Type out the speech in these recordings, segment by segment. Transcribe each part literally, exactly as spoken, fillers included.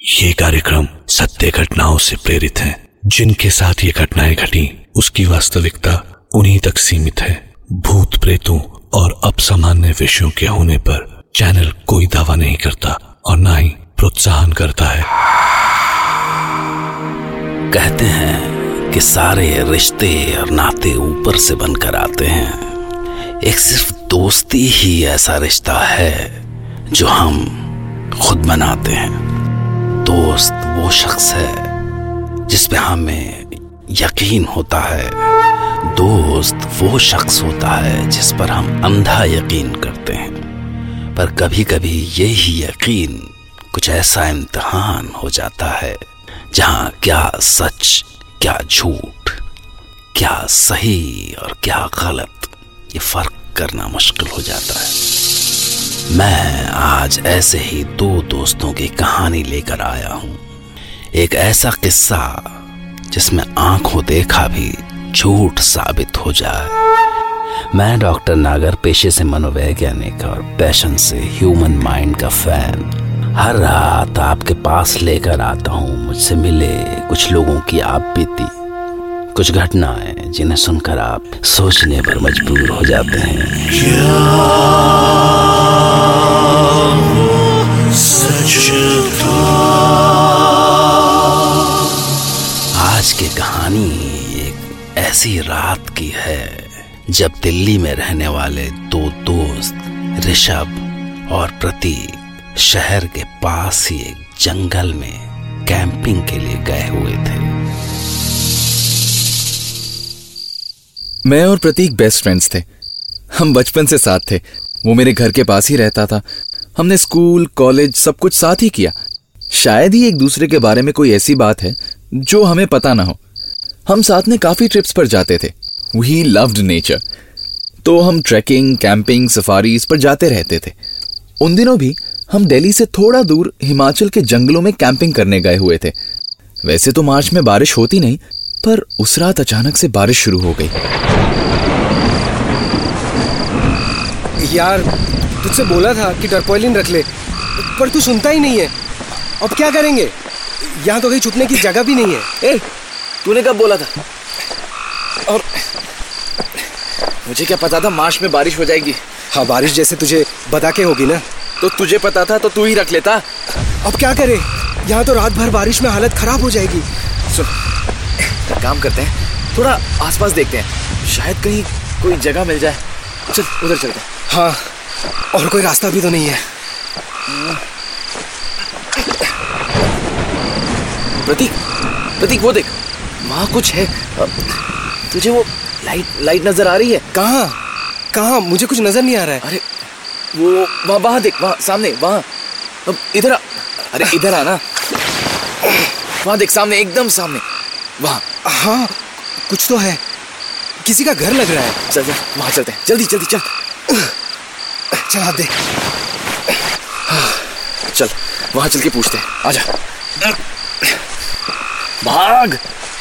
ये कार्यक्रम सत्य घटनाओं से प्रेरित है। जिनके साथ ये घटनाएं घटी उसकी वास्तविकता उन्हीं तक सीमित है। भूत प्रेतों और अपसामान्य विषयों के होने पर चैनल कोई दावा नहीं करता और ना ही प्रोत्साहन करता है। कहते हैं कि सारे रिश्ते और नाते ऊपर से बनकर आते हैं। एक सिर्फ दोस्ती ही ऐसा रिश्ता है जो हम खुद बनाते हैं। दोस्त वो शख्स है जिस पे हमें यकीन होता है। दोस्त वो शख्स होता है जिस पर हम अंधा यकीन करते हैं। पर कभी कभी यही यकीन कुछ ऐसा इम्तिहान हो जाता है जहां क्या सच, क्या झूठ, क्या सही और क्या गलत, ये फर्क करना मुश्किल हो जाता है। मैं आज ऐसे ही दो दोस्तों की कहानी लेकर आया हूं। एक ऐसा किस्सा जिसमें आंखों देखा भी झूठ साबित हो जाए। मैं डॉक्टर नागर, पेशे से मनोवैज्ञानिक और पैशन से ह्यूमन माइंड का फैन, हर रात आपके पास लेकर आता हूं मुझसे मिले कुछ लोगों की आप बीती, कुछ घटनाएं जिन्हें सुनकर आप सोचने पर मजबूर हो जाते हैं। आज की कहानी एक ऐसी रात की है जब दिल्ली में रहने वाले दो दोस्त ऋषभ और प्रतीक शहर के पास ही एक जंगल में कैंपिंग के लिए गए हुए थे। मैं और प्रतीक बेस्ट फ्रेंड्स थे। हम बचपन से साथ थे। वो मेरे घर के पास ही रहता था। हमने स्कूल, कॉलेज सब कुछ साथ ही किया। शायद ही एक दूसरे के बारे में कोई ऐसी बात है जो हमें पता ना हो। हम साथ में काफी ट्रिप्स पर जाते थे। We loved nature. तो हम ट्रैकिंग, कैंपिंग, सफारीज पर जाते रहते थे। उन दिनों भी हम दिल्ली से थोड़ा दूर हिमाचल के जंगलों में कैंपिंग करने गए हुए थे। वैसे तो मार्च में बारिश होती नहीं, पर उस रात अचानक से बारिश शुरू हो गई। यार, तुझसे बोला था कि टरपॉलिन रख ले, पर तू सुनता ही नहीं है। अब क्या करेंगे? यहाँ तो कहीं छुपने की जगह भी नहीं है। ए, तूने कब बोला था? और मुझे क्या पता था मार्च में बारिश हो जाएगी। हाँ, बारिश जैसे तुझे बता के होगी ना। तो तुझे पता था तो तू ही रख लेता। अब क्या करे? यहाँ तो रात भर बारिश में हालत खराब हो जाएगी। सुन, एक काम करते हैं, थोड़ा आसपास देखते हैं, शायद कहीं कोई जगह मिल जाए। चल उधर चलते हैं। हाँ, और कोई रास्ता भी तो नहीं है। प्रतीक, प्रतीक वो देख, वहाँ कुछ है। तुझे वो लाइट लाइट नजर आ रही है? कहाँ कहाँ? मुझे कुछ नजर नहीं आ रहा है। अरे वो वहाँ वहाँ देख, वहाँ सामने, वहाँ। अब इधर आ। अरे इधर आना। वहाँ देख, सामने, एकदम सामने, वहाँ। हाँ, कुछ तो है। किसी का घर लग रहा है। चल चल, वहाँ चलते हैं। जल्दी जल्दी चल। चल हाथ दे। चल वहाँ चल के पूछते हैं। आजा, भाग।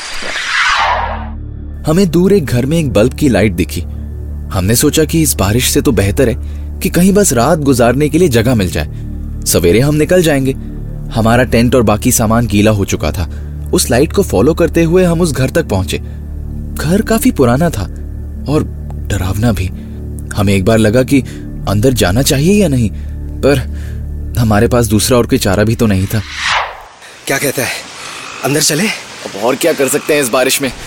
हमें दूर एक घर में एक बल्ब की लाइट दिखी। हमने सोचा कि इस बारिश से तो बेहतर है कि कहीं बस रात गुजारने के लिए जगह मिल जाए। सवेरे हम निकल जाएंगे। हमारा टेंट और बाकी सामान गीला हो चुका था। उस लाइट को फॉलो करते हुए हम उस घर तक पहुंचे। घर काफी पुराना था और डरावना भी। हमें एक बार लगा कि अंदर जाना चाहिए या नहीं, पर हमारे पास दूसरा और कोई चारा भी तो नहीं था। क्या कहता है, अंदर चले? अब और क्या कर सकते हैं इस बारिश में।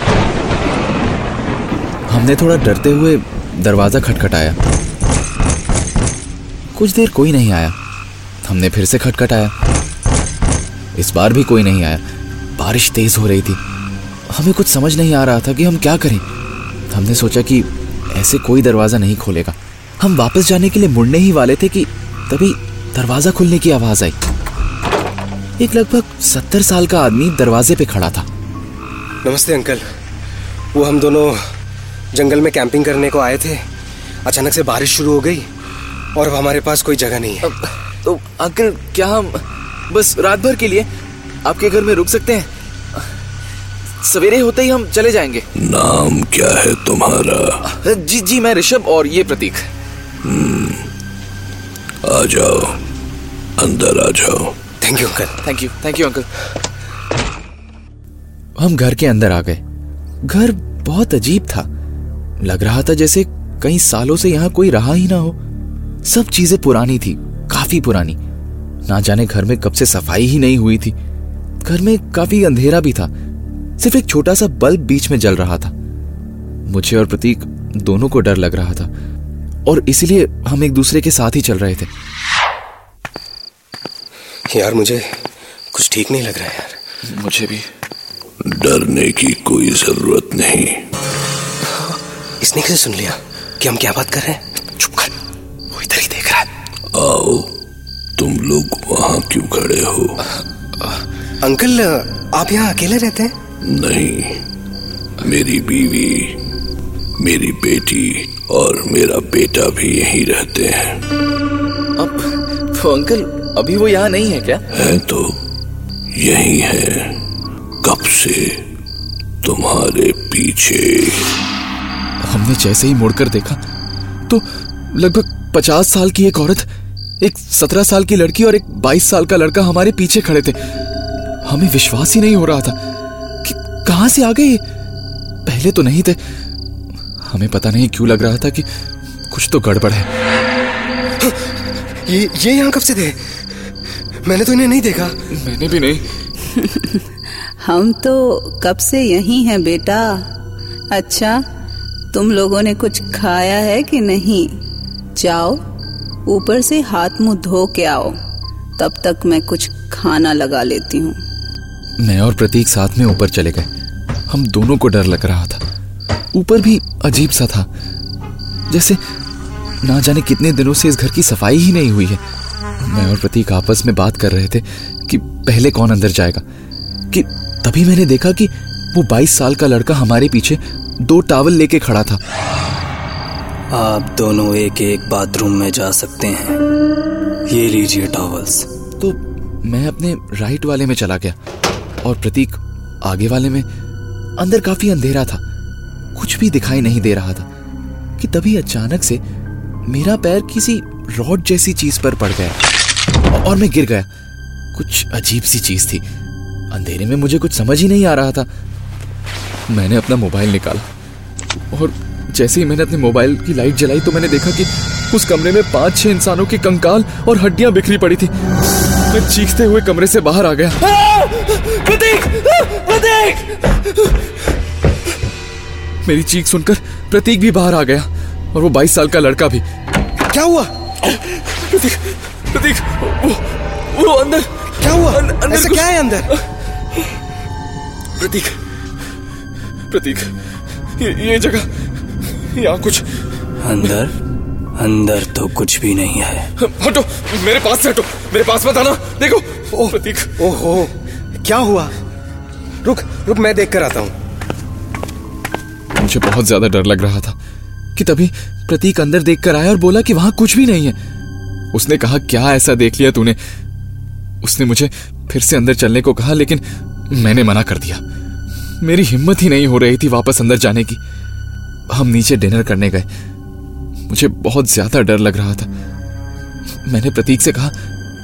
हमने थोड़ा डरते हुए दरवाजा खटखटाया। कुछ देर कोई नहीं आया। हमने फिर से खटखटाया। इस बार भी कोई नहीं आया। बारिश तेज हो रही थी। हमें कुछ समझ नहीं आ रहा था कि हम क्या करें। हमने सोचा कि ऐसे कोई दरवाजा नहीं खोलेगा। हम वापस जाने के लिए मुड़ने ही वाले थे कि तभी दरवाजा खुलने की आवाज आई। एक लगभग सत्तर साल का आदमी दरवाजे पे खड़ा था। नमस्ते अंकल। वो हम दोनों जंगल में कैंपिंग करने को आए थे। अचानक से बारिश शुरू हो गई और अब हमारे पास कोई जगह नहीं है। तो अंकल, क्या हम बस रात भर के लिए आपके घर में रुक सकते हैं? सवेरे होते ही हम चले जाएंगे। नाम क्या है तुम्हारा? जी जी मैं ऋषभ और ये प्रतीक। आ जाओ, अंदर आ जाओ। Thank you uncle. Thank you thank you uncle. हम घर के अंदर आ गए। घर बहुत अजीब था। लग रहा था जैसे कई सालों से यहाँ कोई रहा ही ना हो। सब चीजें पुरानी थी, काफी पुरानी। ना जाने घर में कब से सफाई ही नहीं हुई थी। घर में काफी अंधेरा भी था। सिर्फ एक छोटा सा बल्ब बीच में जल रहा था। मुझे और प्रतीक दोनों को डर लग रहा था और इसलिए हम एक दूसरे के साथ ही चल रहे थे। यार मुझे कुछ ठीक नहीं लग रहा है यार। मुझे भी। डरने की कोई जरूरत नहीं। इसने कैसे सुन लिया कि हम क्या बात कर रहे हैं? चुप कर, वो इधर ही देख रहा है। आओ, तुम लोग वहां क्यों खड़े हो? अंकल, आप यहाँ अकेले रहते हैं? नहीं, मेरी बीवी, मेरी बेटी और मेरा बेटा भी यहीं रहते हैं। अब तो अंकल अभी वो यहाँ नहीं है क्या? है तो यही है, कब से तुम्हारे पीछे। हमने जैसे ही मुड़कर देखा तो लगभग पचास साल की एक औरत, एक सत्रह साल की लड़की और एक बाईस साल का लड़का हमारे पीछे खड़े थे। हमें विश्वास ही नहीं हो रहा था कि कहां से आ गए। पहले तो नहीं थे। हमें पता नहीं क्यों लग रहा था कि कुछ तो गड़बड़ है। ये ये यहाँ कब से थे? मैंने तो इन्हें नहीं देखा। मैंने भी नहीं। हम तो कब से यहीं हैं बेटा। अच्छा, तुम लोगों ने कुछ खाया है कि नहीं? जाओ ऊपर से हाथ मुंह धो के आओ, तब तक मैं कुछ खाना लगा लेती हूँ। मैं और प्रतीक साथ में ऊपर चले गए। हम दोनों को डर लग रहा था। ऊपर भी अजीब सा था, जैसे ना जाने कितने दिनों से इस घर की सफाई ही नहीं हुई है। मैं और प्रतीक आपस में बात कर रहे थे कि पहले कौन अंदर जाएगा, कि तभी मैंने देखा कि वो बाईस साल का लड़का हमारे पीछे दो टॉवल लेके खड़ा था। आप दोनों एक एक बाथरूम में जा सकते हैं, ये लीजिए टॉवल्स। तो मैं अपने राइट वाले में चला गया और प्रतीक आगे वाले में। अंदर काफी अंधेरा था, कुछ भी दिखाई नहीं दे रहा था कि तभी अचानक से मेरा पैर किसी रॉड जैसी चीज पर पड़ गया और मैं गिर गया। कुछ अजीब सी चीज थी। अंधेरे में मुझे कुछ समझ ही नहीं आ रहा था। मैंने अपना मोबाइल निकाला और जैसे ही मैंने अपने मोबाइल की लाइट जलाई तो मैंने देखा कि उस कमरे में पांच छह इंसानों के कंकाल और हड्डियां बिखरी पड़ी थी। मैं चीखते हुए कमरे से बाहर आ गया। प्रतीक! प्रतीक! मेरी चीख सुनकर प्रतीक भी बाहर आ गया और वो बाईस साल का लड़का भी। क्या हुआ? प्रतीक, प्रतीक, वो, वो अंदर। क्या हुआ? अं, अंदर ऐसा कुछ... क्या है अंदर? प्रतीक, प्रतीक, ये, ये जगह, यहाँ कुछ अंदर अंदर तो कुछ भी नहीं है। हटो, मेरे पास से हटो, मेरे पास मत आना। देखो। ओ प्रतीक। ओहो, क्या हुआ? रुक रुक, मैं देख कर आता हूँ। मुझे बहुत ज्यादा डर लग रहा था कि तभी प्रतीक अंदर देखकर आया और बोला कि वहां कुछ भी नहीं है। उसने कहा, क्या ऐसा देख लिया तूने? उसने मुझे फिर से अंदर चलने को कहा, लेकिन मैंने मना कर दिया। मेरी हिम्मत ही नहीं हो रही थी वापस अंदर जाने की। हम नीचे डिनर करने गए। मुझे बहुत ज्यादा डर लग रहा था। मैंने प्रतीक से कहा,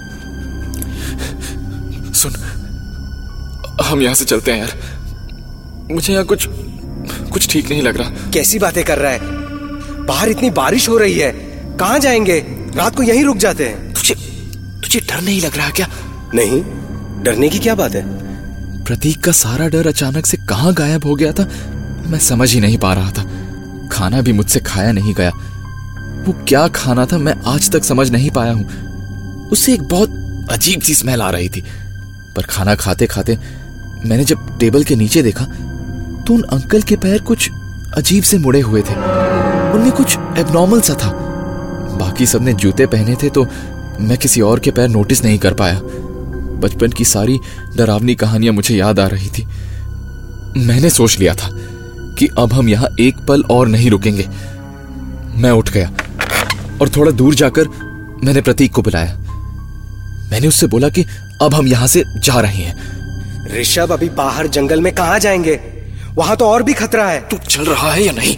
सुन, हम यहां से चलते हैं यार। मुझे यहाँ कुछ कुछ ठीक नहीं लग रहा। कैसी बातें कर रहा है? बाहर इतनी बारिश हो रही है, कहाँ जाएंगे? रात को यहीं रुक जाते हैं। तुझे तुझे डर नहीं लग रहा क्या? नहीं, डरने की क्या बात है? प्रतीक का सारा डर अचानक से कहाँ गायब हो गया था, मैं समझ ही नहीं पा रहा था। खाना भी मुझसे खाया नहीं गया। वो क्या खाना था मैं आज तक समझ नहीं पाया हूं। उससे एक बहुत अजीब सी स्मेल आ रही थी। पर खाना खाते खाते मैंने जब टेबल के नीचे देखा तो उन अंकल के पैर कुछ अजीब से मुड़े हुए थे। उनमें कुछ एबनॉर्मल सा था। बाकी सबने जूते पहने थे तो मैं किसी और के पैर नोटिस नहीं कर पाया। बचपन की सारी डरावनी कहानियां मुझे याद आ रही थी। मैंने सोच लिया था कि अब हम यहां एक पल और नहीं रुकेंगे। मैं उठ गया और थोड़ा दूर जाकर मैंने प्रतीक को बुलाया। मैंने उससे बोला कि अब हम यहां से जा रहे हैं। ऋषभ, अभी बाहर जंगल में कहाँ जाएंगे? वहां तो और भी खतरा है। तू चल रहा है या नहीं?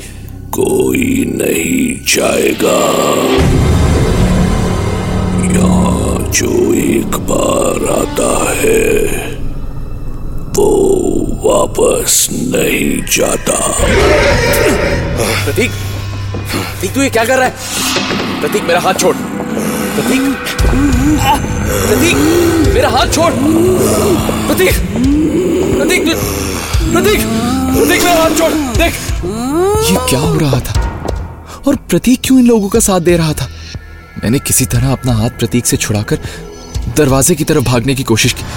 कोई नहीं जाएगा, यहाँ जो एक बार आता है वो वापस नहीं जाता। प्रतीक, प्रतीक तू ये क्या कर रहा है? प्रतीक मेरा हाथ छोड़। प्रतीक, प्रतीक मेरा हाथ छोड़। प्रतीक, प्रतीक, प्रतीक, प्रतीक मेरा हाथ छोड़। देख ये क्या हो रहा था और प्रतीक क्यों इन लोगों का साथ दे रहा था? मैंने किसी तरह अपना हाथ प्रतीक से छुड़ाकर दरवाजे की तरफ भागने की कोशिश की,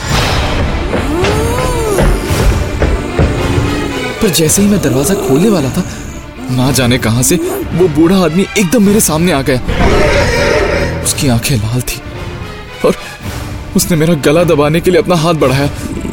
पर जैसे ही मैं दरवाजा खोलने वाला था, ना जाने कहां से वो बूढ़ा आदमी एकदम मेरे सामने आ गया। उसकी आंखें लाल थी और उसने मेरा गला दबाने के लिए अपना हाथ बढ़ाया।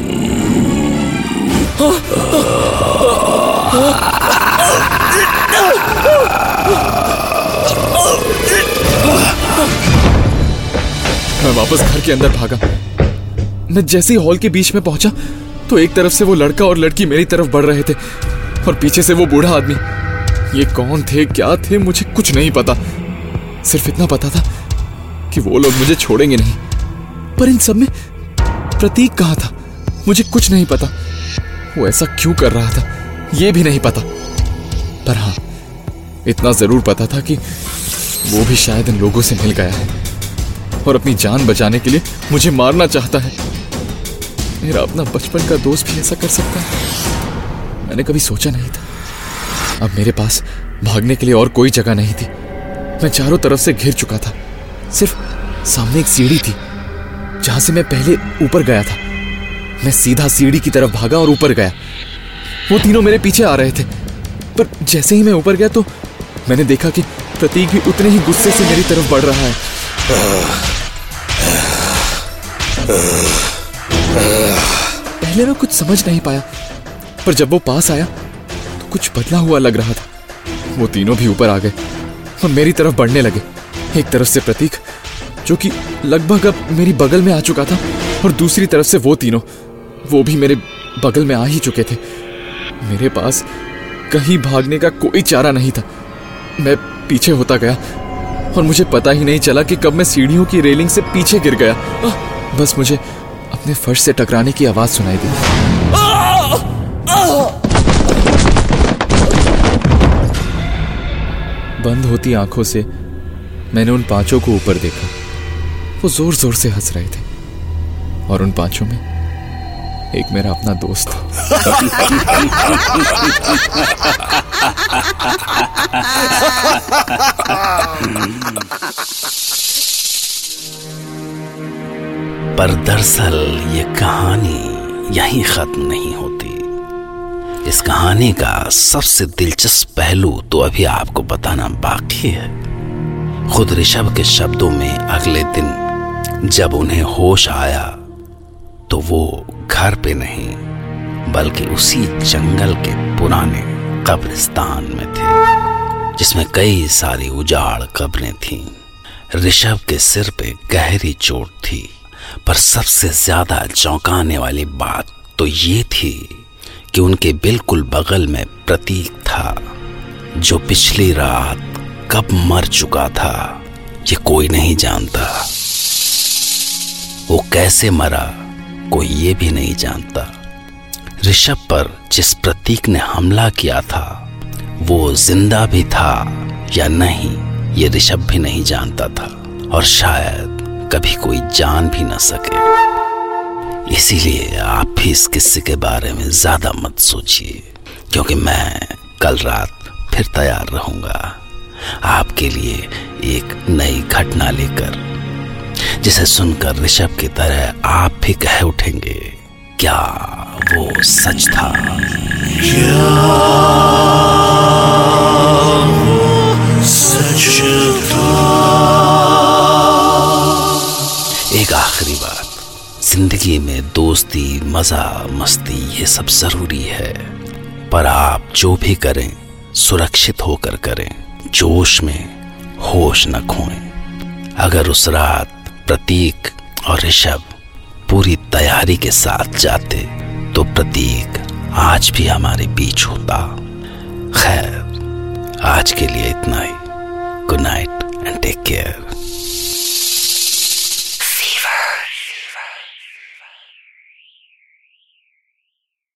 मैं वापस घर के अंदर भागा। मैं जैसे ही हॉल के बीच में पहुंचा तो एक तरफ से वो लड़का और लड़की मेरी तरफ बढ़ रहे थे और पीछे से वो बूढ़ा आदमी। ये कौन थे, क्या थे, मुझे कुछ नहीं पता। सिर्फ इतना पता था कि वो लोग मुझे छोड़ेंगे नहीं। पर इन सब में प्रतीक कहाँ था, मुझे कुछ नहीं पता। वो ऐसा क्यों कर रहा था ये भी नहीं पता। पर हाँ, इतना जरूर पता था कि वो भी शायद इन लोगों से मिल गया है और अपनी जान बचाने के लिए मुझे मारना चाहता है। मेरा अपना बचपन का दोस्त भी ऐसा कर सकता है? मैंने कभी सोचा नहीं था। अब मेरे पास भागने के लिए और कोई जगह नहीं थी। मैं चारों तरफ से घिर चुका था। सिर्फ सामने एक सीढ़ी थी जहां से मैं पहले ऊपर गया था। मैं सीधा सीढ़ी की तरफ भागा और ऊपर गया। वो तीनों मेरे पीछे आ रहे थे, पर जैसे ही मैं ऊपर गया तो मैंने देखा कि प्रतीक भी उतने ही गुस्से से मेरी तरफ बढ़ रहा है। पहले मैं कुछ समझ नहीं पाया, पर जब वो पास आया तो कुछ बदला हुआ लग रहा था। वो तीनों भी ऊपर आ गए और मेरी तरफ बढ़ने लगे। एक तरफ से प्रतीक जो कि लगभग अब मेरी बगल में आ चुका था और दूसरी तरफ से वो तीनों, वो भी मेरे बगल में आ ही चुके थे। मेरे पास कहीं भागने का कोई चारा नहीं था। मैं पीछे होता गया और मुझे पता ही नहीं चला कि कब मैं सीढ़ियों की रेलिंग से पीछे गिर गया। बस मुझे अपने फर्श से टकराने की आवाज सुनाई दी। बंद होती आंखों से मैंने उन पांचों को ऊपर देखा। वो जोर जोर से हंस रहे थे और उन पांचों में एक मेरा अपना दोस्त था। पर दरअसल ये कहानी यहीं खत्म नहीं होती। इस कहानी का सबसे दिलचस्प पहलू तो अभी आपको बताना बाकी है। खुद ऋषभ के शब्दों में अगले दिन जब उन्हें होश आया तो वो घर पे नहीं बल्कि उसी जंगल के पुराने कब्रिस्तान में थे, जिसमें कई सारी उजाड़ कब्रें थीं। ऋषभ के सिर पे गहरी चोट थी, पर सबसे ज्यादा चौंकाने वाली बात तो ये थी कि उनके बिल्कुल बगल में प्रतीक था, जो पिछली रात कब मर चुका था ये कोई नहीं जानता। वो कैसे मरा कोई ये भी नहीं जानता। ऋषभ पर जिस प्रतीक ने हमला किया था वो जिंदा भी था या नहीं ये ऋषभ भी नहीं जानता था, और शायद कभी कोई जान भी न सके। इसीलिए आप भी इस किस्से के बारे में ज्यादा मत सोचिए, क्योंकि मैं कल रात फिर तैयार रहूंगा आपके लिए एक नई घटना लेकर, जिसे सुनकर ऋषभ की तरह आप भी कह उठेंगे, क्या वो सच था? क्या वो सच था? एक आखिरी बात, जिंदगी में दोस्ती, मजा, मस्ती ये सब जरूरी है, पर आप जो भी करें सुरक्षित होकर करें, जोश में होश न खोएं। अगर उस रात प्रतीक और ऋषभ पूरी तैयारी के साथ जाते तो प्रतीक आज भी हमारे बीच होता। खैर, आज के लिए इतना ही। Good night and take care.